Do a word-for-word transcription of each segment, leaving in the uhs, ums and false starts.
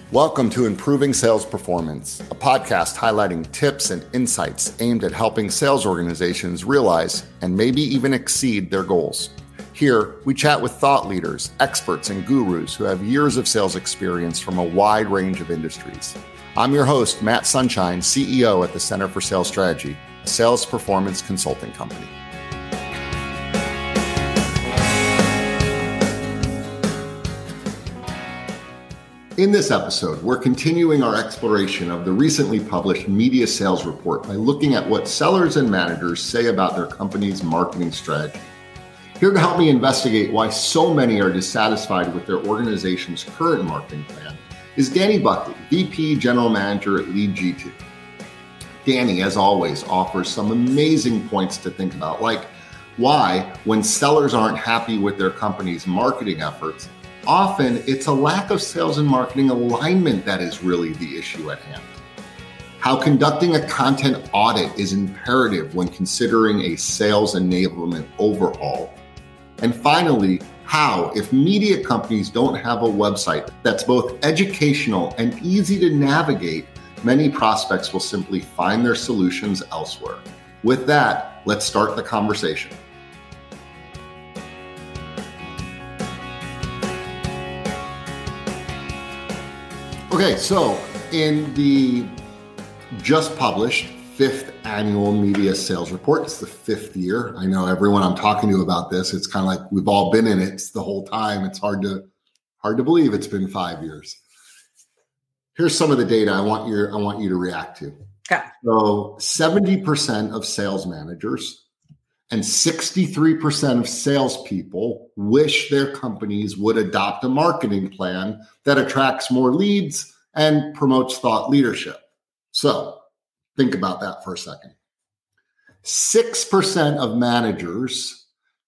Welcome to Improving Sales Performance, a podcast highlighting tips and insights aimed at helping sales organizations realize and maybe even exceed their goals. Here, we chat with thought leaders, experts, and gurus who have years of sales experience from a wide range of industries. I'm your host, Matt Sunshine, C E O at the Center for Sales Strategy, a sales performance consulting company. In this episode, we're continuing our exploration of the recently published Media Sales Report by looking at what sellers and managers say about their company's marketing strategy. Here to help me investigate why so many are dissatisfied with their organization's current marketing plan is Danny Buckley, V P General Manager at Lead G two. Danny, as always, offers some amazing points to think about, like why, when sellers aren't happy with their company's marketing efforts, often it's a lack of sales and marketing alignment that is really the issue at hand. How conducting a content audit is imperative when considering a sales enablement overhaul. And finally, how, if media companies don't have a website that's both educational and easy to navigate, many prospects will simply find their solutions elsewhere. With that, let's start the conversation. Okay, so in the just published fifth annual Media Sales Report, it's the fifth year. I know everyone I'm talking to about this, it's kind of like we've all been in it the whole time. It's hard to hard to believe it's been five years. Here's some of the data I want you I want you to react to. Okay. So seventy percent of sales managers and sixty-three percent of salespeople wish their companies would adopt a marketing plan that attracts more leads and promotes thought leadership. So think about that for a second. six percent of managers,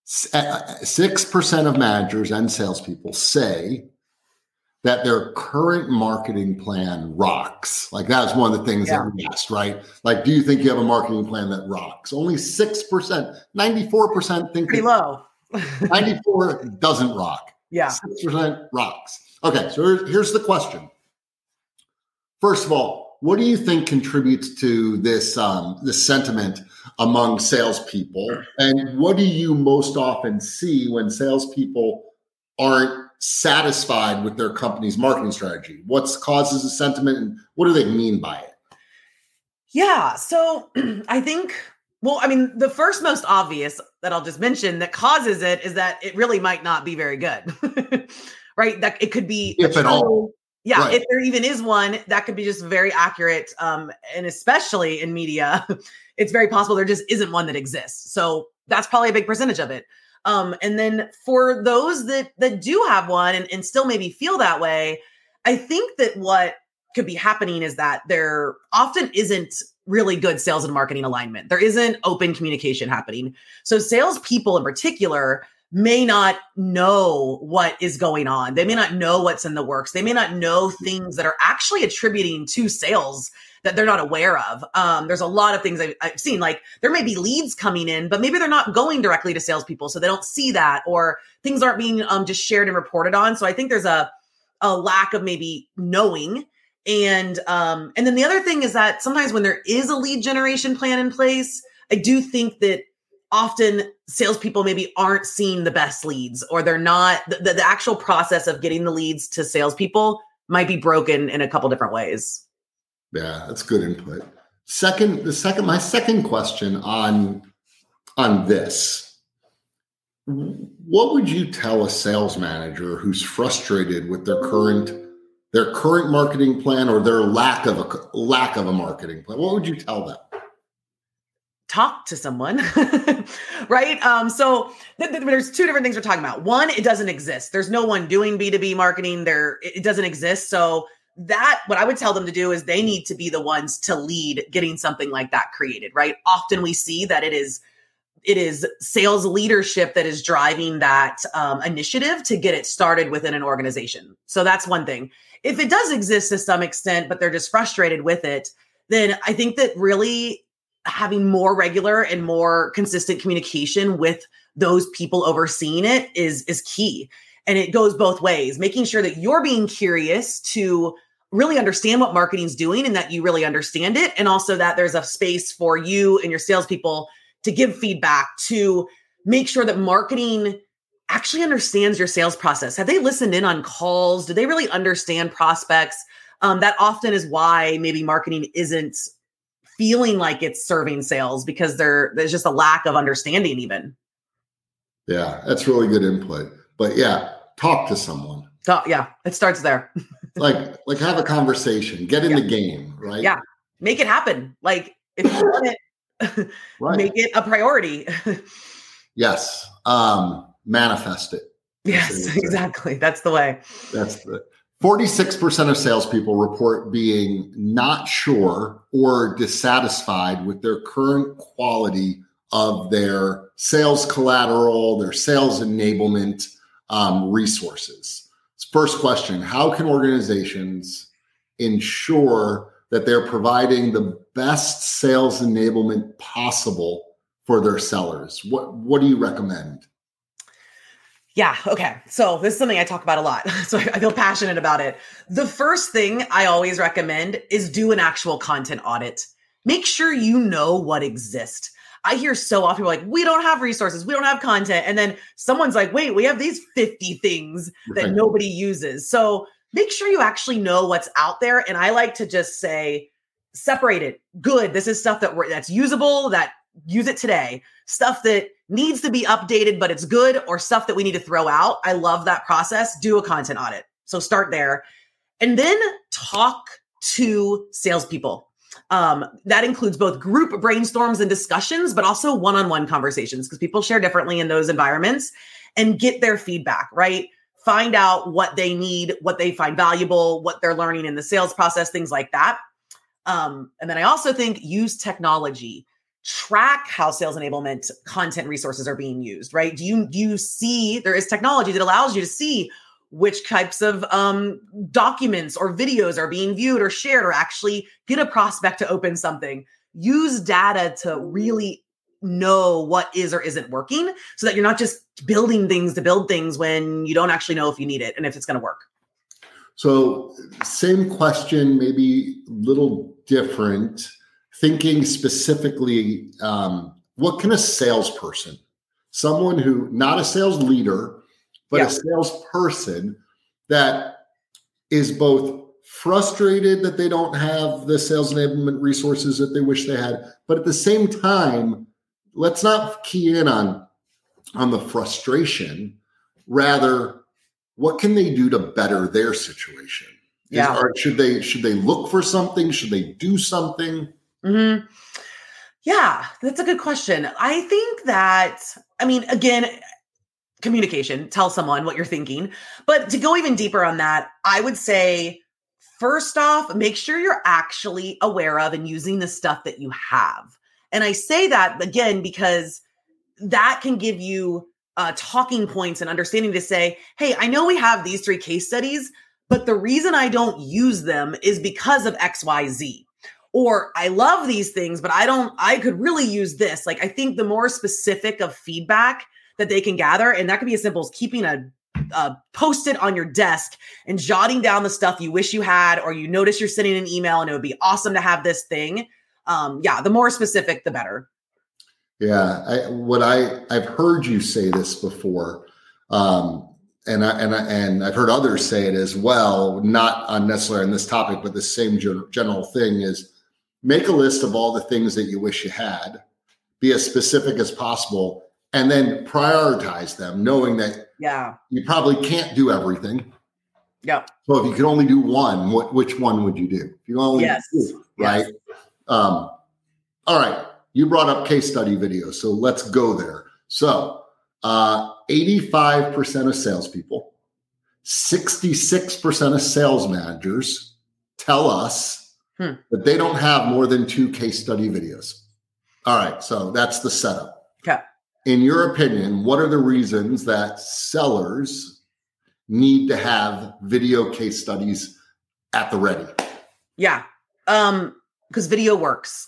six percent of managers and salespeople say that their current marketing plan rocks. Like that's one of the things yeah. that we asked, right? Like, do you think you have a marketing plan that rocks? Only six percent, ninety-four percent think pretty low. ninety-four doesn't rock. Yeah. six percent rocks. Okay, so here's, here's the question. First of all, what do you think contributes to this, um, this sentiment among salespeople? And what do you most often see when salespeople aren't satisfied with their company's marketing strategy? What causes the sentiment and what do they mean by it? Yeah. So I think, well, I mean, the first most obvious that I'll just mention that causes it is that it really might not be very good, right? That it could be if at all. Yeah. Right. If there even is one, that could be just very accurate. Um, and especially in media, it's very possible there just isn't one that exists. So that's probably a big percentage of it. Um, and then for those that that do have one and, and still maybe feel that way, I think that what could be happening is that there often isn't really good sales and marketing alignment. There isn't open communication happening. So salespeople in particular may not know what is going on. They may not know what's in the works. They may not know things that are actually attributing to sales that they're not aware of. Um, there's a lot of things I've, I've seen, like there may be leads coming in, but maybe they're not going directly to salespeople, so they don't see that, or things aren't being um, just shared and reported on. So I think there's a a lack of maybe knowing. And um, and then the other thing is that sometimes when there is a lead generation plan in place, I do think that often salespeople maybe aren't seeing the best leads, or they're not, the, the actual process of getting the leads to salespeople might be broken in a couple different ways. Yeah, that's good input. Second, the second, my second question on, on this, what would you tell a sales manager who's frustrated with their current, their current marketing plan or their lack of a lack of a marketing plan? What would you tell them? Talk to someone, right? Um, so th- th- there's two different things we're talking about. One, it doesn't exist. There's no one doing B two B marketing there. It, it doesn't exist. So that, what I would tell them to do is they need to be the ones to lead getting something like that created, right? Often we see that it is, it is sales leadership that is driving that um, initiative to get it started within an organization. So that's one thing. If it does exist to some extent, but they're just frustrated with it, then I think that really having more regular and more consistent communication with those people overseeing it is, is key. And it goes both ways, making sure that you're being curious to really understand what marketing's doing and that you really understand it. And also that there's a space for you and your salespeople to give feedback, to make sure that marketing actually understands your sales process. Have they listened in on calls? Do they really understand prospects? Um, that often is why maybe marketing isn't feeling like it's serving sales, because there, there's just a lack of understanding even. Yeah, that's really good input. But yeah, talk to someone. So yeah, it starts there. like, like have a conversation, get in yeah. the game, right? Yeah. Make it happen. Like if you want it, right. make it a priority. Yes. Um, manifest it. Yes, exactly. That's the way. That's the forty-six percent of salespeople report being not sure or dissatisfied with their current quality of their sales collateral, their sales enablement um, resources. First question, how can organizations ensure that they're providing the best sales enablement possible for their sellers? What, what do you recommend? Yeah. Okay. So this is something I talk about a lot. So I feel passionate about it. The first thing I always recommend is do an actual content audit. Make sure you know what exists. I hear so often people like, we don't have resources, we don't have content. And then someone's like, wait, we have these fifty things that right. nobody uses. So make sure you actually know what's out there. And I like to just say, separate it. Good. This is stuff that we're, that's usable, that use it today. Stuff that needs to be updated, but it's good, or stuff that we need to throw out. I love that process. Do a content audit. So start there. And then talk to salespeople. Um, that includes both group brainstorms and discussions, but also one-on-one conversations, because people share differently in those environments, and get their feedback, right? Find out what they need, what they find valuable, what they're learning in the sales process, things like that. Um, and then I also think use technology. Track how sales enablement content resources are being used, right? Do you, do you see there is technology that allows you to see which types of um, documents or videos are being viewed or shared, or actually get a prospect to open something. Use data to really know what is or isn't working, so that you're not just building things to build things when you don't actually know if you need it and if it's going to work. So same question, maybe a little different. Thinking specifically, um, what can a salesperson, someone who, not a sales leader, but yeah. a salesperson that is both frustrated that they don't have the sales enablement resources that they wish they had, but at the same time, let's not key in on, on the frustration. Rather, what can they do to better their situation? Yeah. Is, or should they should they look for something? Should they do something? Mm-hmm. Yeah, that's a good question. I think that, I mean, again, communication, tell someone what you're thinking. But to go even deeper on that, I would say, first off, make sure you're actually aware of and using the stuff that you have. And I say that, again, because that can give you uh, talking points and understanding to say, hey, I know we have these three case studies, but the reason I don't use them is because of X, Y, Z. Or I love these things, but I don't, I could really use this. Like, I think the more specific of feedback that they can gather, and that could be as simple as keeping a, a post-it on your desk and jotting down the stuff you wish you had, or you notice you're sending an email and it would be awesome to have this thing. Um, yeah, the more specific, the better. Yeah. I, what I, I've heard you say this before. Um, and I, and I, and I've heard others say it as well, not necessarily on this topic, but the same gen- general thing is, make a list of all the things that you wish you had, be as specific as possible, and then prioritize them, knowing that yeah. you probably can't do everything. Yeah. So if you could only do one, what, which one would you do? If you only yes. do, right? Yes. Um, all right. You brought up case study videos, so let's go there. So uh, eighty-five percent of salespeople, sixty-six percent of sales managers tell us Hmm. that they don't have more than two case study videos. All right. So that's the setup. Okay. In your opinion, what are the reasons that sellers need to have video case studies at the ready? Yeah. Um, because video works.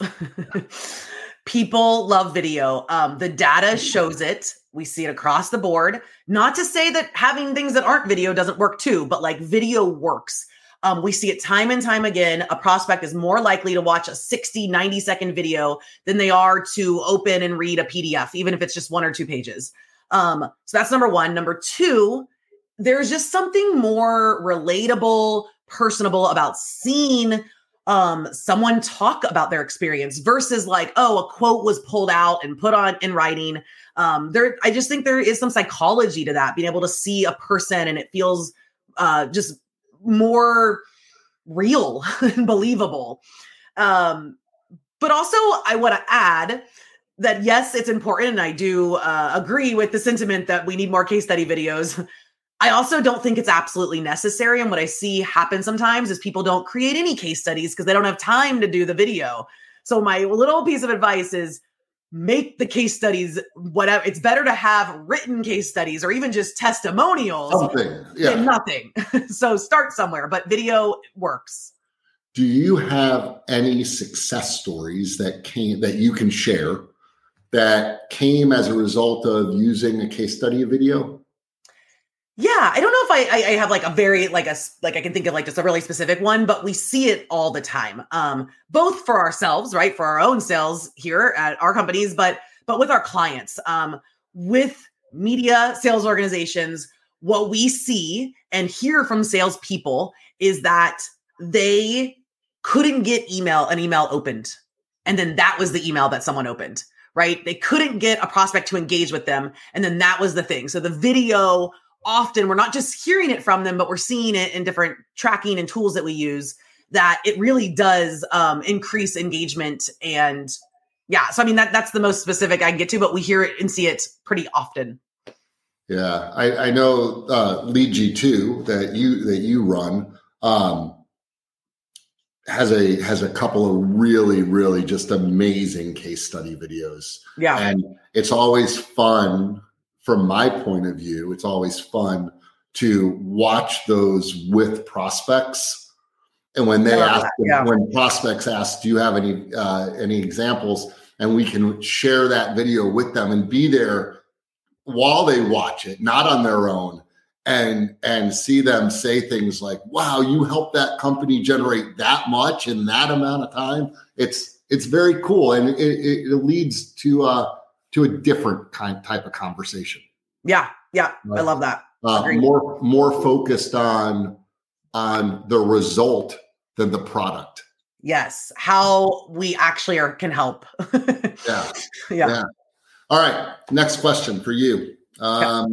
People love video. Um, the data shows it. We see it across the board. Not to say that having things that aren't video doesn't work too, but like video works. Um, we see it time and time again. A prospect is more likely to watch a sixty, ninety second video than they are to open and read a P D F, even if it's just one or two pages. Um, so that's number one. Number two, there's just something more relatable, personable about seeing um, someone talk about their experience versus like, oh, a quote was pulled out and put on in writing. Um, there, I just think there is some psychology to that, being able to see a person and it feels uh, just more real and believable. Um, but also I want to add that, yes, it's important. And I do uh, agree with the sentiment that we need more case study videos. I also don't think it's absolutely necessary. And what I see happen sometimes is people don't create any case studies because they don't have time to do the video. So my little piece of advice is make the case studies whatever. It's better to have written case studies or even just testimonials Something, yeah. than nothing. So start somewhere, but video works. Do you have any success stories that came that you can share that came as a result of using a case study video? Yeah, I don't know if I, I have like a very like a like I can think of like just a really specific one, but we see it all the time, um, both for ourselves, right, for our own sales here at our companies, but but with our clients, um, with media sales organizations. What we see and hear from salespeople is that they couldn't get email an email opened, and then that was the email that someone opened, right? They couldn't get a prospect to engage with them, and then that was the thing. So the video. Often we're not just hearing it from them, but we're seeing it in different tracking and tools that we use that it really does um, increase engagement. And yeah, so I mean, that that's the most specific I can get to, but we hear it and see it pretty often. Yeah, I, I know uh, Lead G two that you that you run um, has a has a couple of really, really just amazing case study videos. Yeah. And it's always fun. From my point of view, it's always fun to watch those with prospects. And when they ask, yeah. when prospects ask, do you have any uh, any examples? And we can share that video with them and be there while they watch it, not on their own, and and see them say things like, wow, you helped that company generate that much in that amount of time. It's it's very cool. And it, it, it leads to uh to a different kind type of conversation. Yeah. Yeah. Right. I love that. Uh, more, more focused on, on the result than the product. Yes. How we actually are, can help. yeah. yeah. Yeah. All right. Next question for you. Um,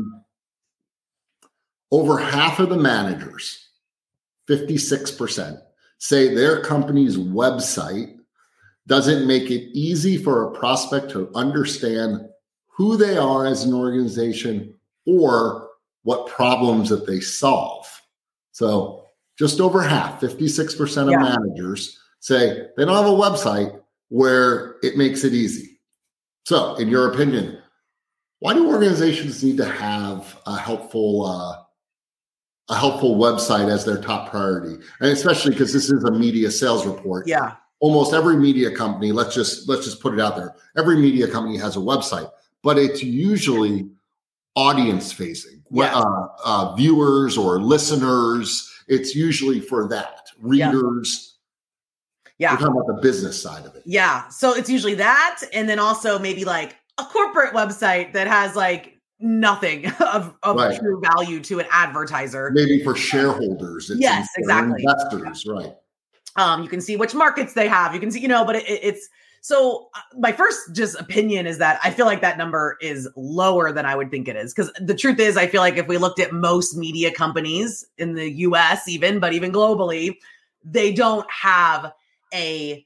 yeah. Over half of the managers, fifty-six percent, say their company's website doesn't make it easy for a prospect to understand who they are as an organization or what problems that they solve. So just over half, fifty-six percent of yeah. managers say they don't have a website where it makes it easy. So in your opinion, why do organizations need to have a helpful uh, a helpful website as their top priority? And especially because this is a media sales report. Yeah. Almost every media company, let's just let's just put it out there. Every media company has a website, but it's usually audience facing, yeah. uh, uh, viewers or listeners. It's usually for that, readers. Yeah. We're talking about the business side of it. Yeah. So it's usually that. And then also maybe like a corporate website that has like nothing of, of right. true value to an advertiser. Maybe for shareholders. It's yes, exactly. Investors, yeah. right. Um, you can see which markets they have. You can see, you know, but it, it's so uh, my first just opinion is that I feel like that number is lower than I would think it is. Because the truth is, I feel like if we looked at most media companies in the U S even, but even globally, they don't have a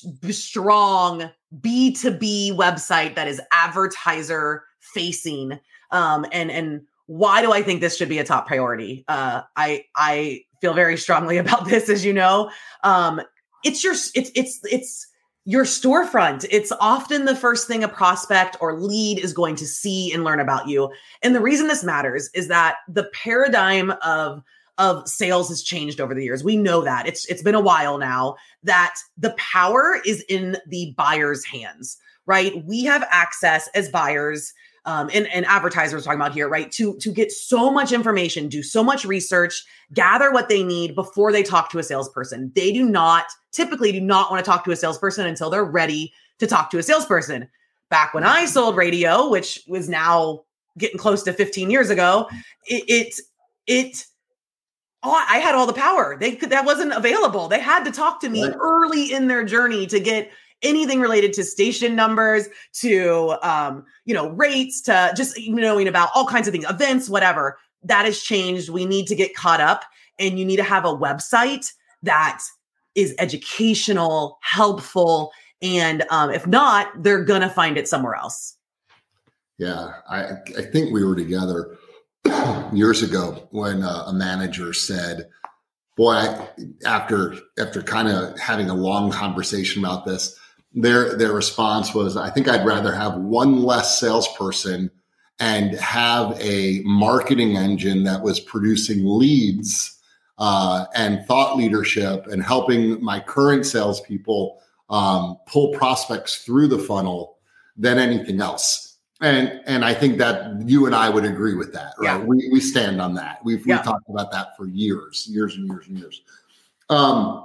strong B two B website that is advertiser facing. Um, and, and why do I think this should be a top priority? Uh, I, I feel very strongly about this, as you know. Um, it's your, it's, it's, it's your storefront. It's often the first thing a prospect or lead is going to see and learn about you. And the reason this matters is that the paradigm of, of sales has changed over the years. We know that it's, it's been a while now that the power is in the buyer's hands, right? We have access as buyers um, and, and advertisers talking about here, right? To, to get so much information, do so much research, gather what they need before they talk to a salesperson. They do not, typically do not want to talk to a salesperson until they're ready to talk to a salesperson. Back when I sold radio, which was now getting close to fifteen years ago, it, it, it oh, I had all the power. They could, that wasn't available. They had to talk to me right. early in their journey to get anything related to station numbers, to, um, you know, rates, to just knowing about all kinds of things, events, whatever. That has changed. We need to get caught up, and you need to have a website that is educational, helpful. And um, if not, they're going to find it somewhere else. Yeah. I, I think we were together years ago when uh, a manager said, boy, I, after, after kind of having a long conversation about this, their, their response was, I think I'd rather have one less salesperson and have a marketing engine that was producing leads uh, and thought leadership and helping my current salespeople um, pull prospects through the funnel than anything else. And and I think that you and I would agree with that, right? Yeah. We we stand on that. We've yeah. we talked about that for years, years and years and years. Um,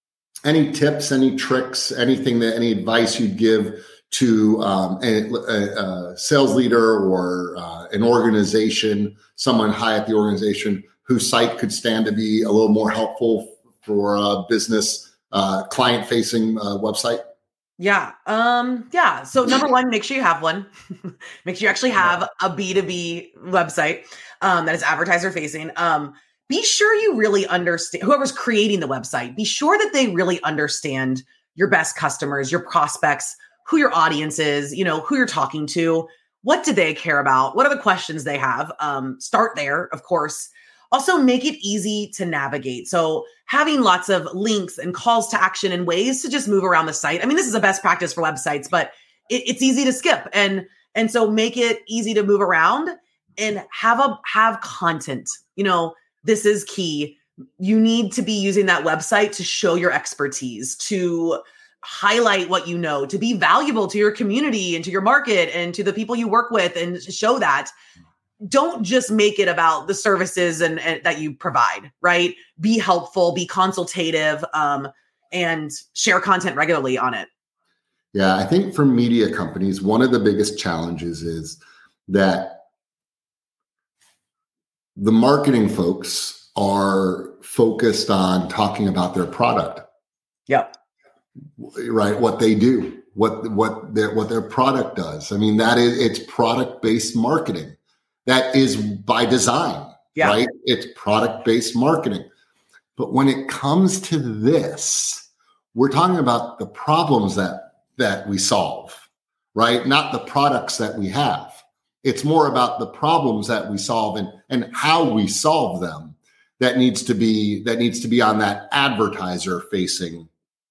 any tips, any tricks, anything that any advice you'd give to um, a, a, a sales leader or uh, an organization, someone high at the organization whose site could stand to be a little more helpful for a business uh, client-facing uh, website? Yeah. Um, yeah. So number one, make sure you have one. Make sure you actually have a B two B website um, that is advertiser facing. Um, be sure you really understand whoever's creating the website. Be sure that they really understand your best customers, your prospects, who your audience is, you know, who you're talking to. What do they care about? What are the questions they have? Um, start there, of course. Also, make it easy to navigate. So having lots of links and calls to action and ways to just move around the site. I mean, this is a best practice for websites, but it, it's easy to skip. And, and so make it easy to move around and have a, have content. You know, this is key. You need to be using that website to show your expertise, to highlight what you know, to be valuable to your community and to your market and to the people you work with, and show that. Don't just make it about the services and, and that you provide, right? Be helpful, be consultative, um, and share content regularly on it. Yeah, I think for media companies, one of the biggest challenges is that the marketing folks are focused on talking about their product. Yep. Right. What they do, what, what their, what their product does. I mean, that is, it's product-based marketing. That is by design, yeah. right? It's product-based marketing. But when it comes to this, we're talking about the problems that, that we solve, right? Not the products that we have. It's more about the problems that we solve and, and how we solve them that needs to be, that needs to be on that advertiser-facing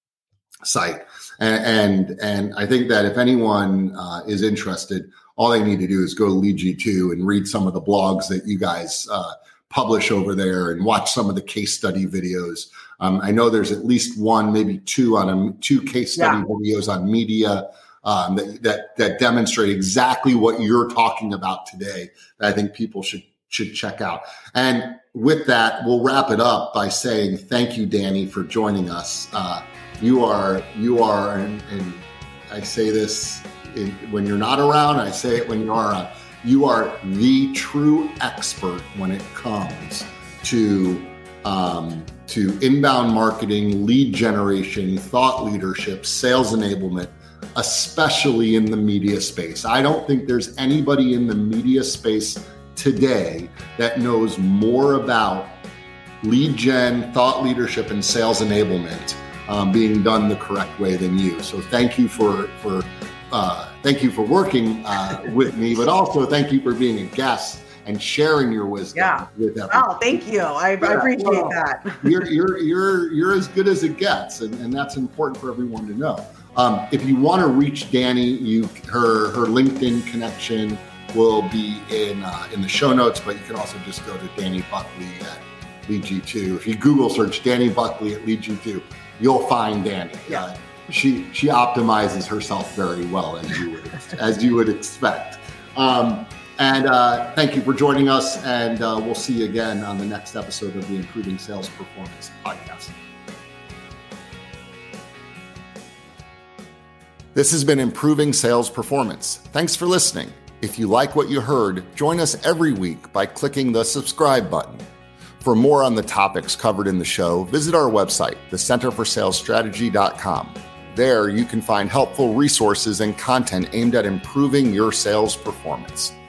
site. And, and, and I think that if anyone uh, is interested, all they need to do is go to Lead G two and read some of the blogs that you guys uh, publish over there and watch some of the case study videos. Um, I know there's at least one, maybe two on a, two case study yeah. videos on media um, that, that that demonstrate exactly what you're talking about today that I think people should should check out. And with that, we'll wrap it up by saying thank you, Danny, for joining us. Uh, you are you are, and, and I say this in, when you're not around. I say it when you are around. You are the true expert when it comes to um, to inbound marketing, lead generation, thought leadership, sales enablement, especially in the media space. I don't think there's anybody in the media space today that knows more about lead gen, thought leadership, and sales enablement um, being done the correct way than you. So thank you for for uh, thank you for working uh, with me, but also thank you for being a guest and sharing your wisdom yeah. with everyone. Oh, thank you. I, yeah, I appreciate well, that. you're you're you're you're as good as it gets, and, and that's important for everyone to know. Um, if you want to reach Danny, you her her LinkedIn connection will be in uh, in the show notes, but you can also just go to Danny Buckley at Lead G two. If you Google search Danny Buckley at Lead G two, you'll find Danny. Yeah. Uh, she she optimizes herself very well, as you would as you would expect. Um, and uh, thank you for joining us. And uh, we'll see you again on the next episode of the Improving Sales Performance podcast. This has been Improving Sales Performance. Thanks for listening. If you like what you heard, join us every week by clicking the subscribe button. For more on the topics covered in the show, visit our website, the center for sales strategy dot com. There you can find helpful resources and content aimed at improving your sales performance.